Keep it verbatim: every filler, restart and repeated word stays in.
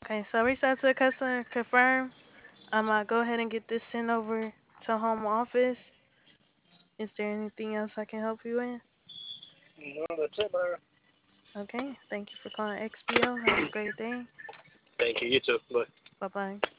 Okay, so reach out to the customer, confirm. I'm gonna go ahead and get this sent over to home office. Is there anything else I can help you with? No, that's it, man. Okay, thank you for calling X P O. Have a great day. Thank you. You too. Bye. Bye bye.